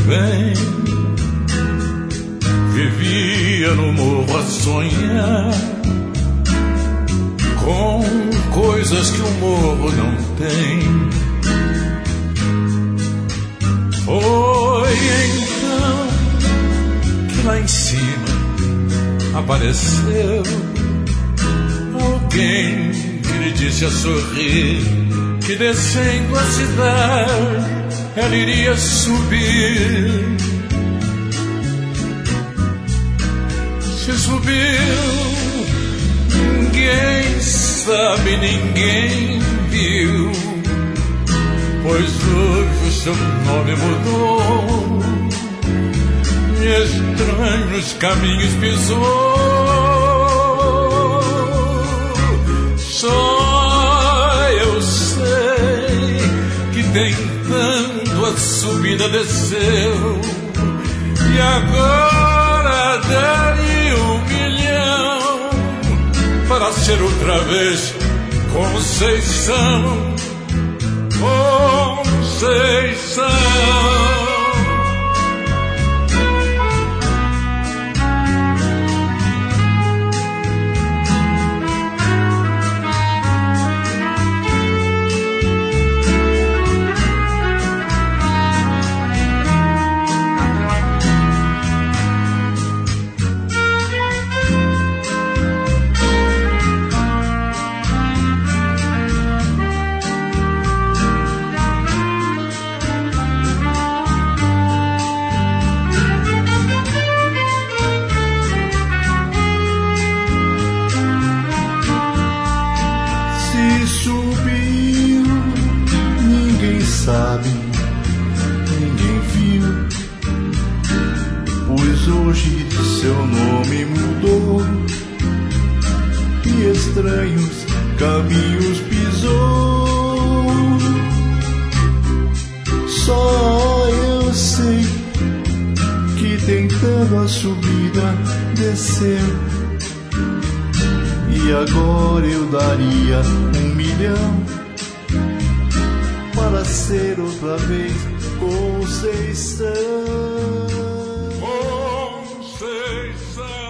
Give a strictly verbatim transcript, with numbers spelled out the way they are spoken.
bem. Vivia no morro a sonhar com coisas que o morro não tem. Foi então que lá em cima apareceu alguém que lhe disse a sorrir que descendo a cidade ela iria subir. Se subiu, ninguém sabe, ninguém viu, pois hoje o seu nome mudou e estranhos caminhos pisou. Só eu sei que tentando a subida desceu e agora daria um milhão para ser outra vez Conceição, Conceição. Sabe, ninguém viu, pois hoje seu nome mudou e estranhos caminhos pisou. Só eu sei que tentando a subida desceu e agora eu daria um milhão para ser outra vez Conceição, Conceição.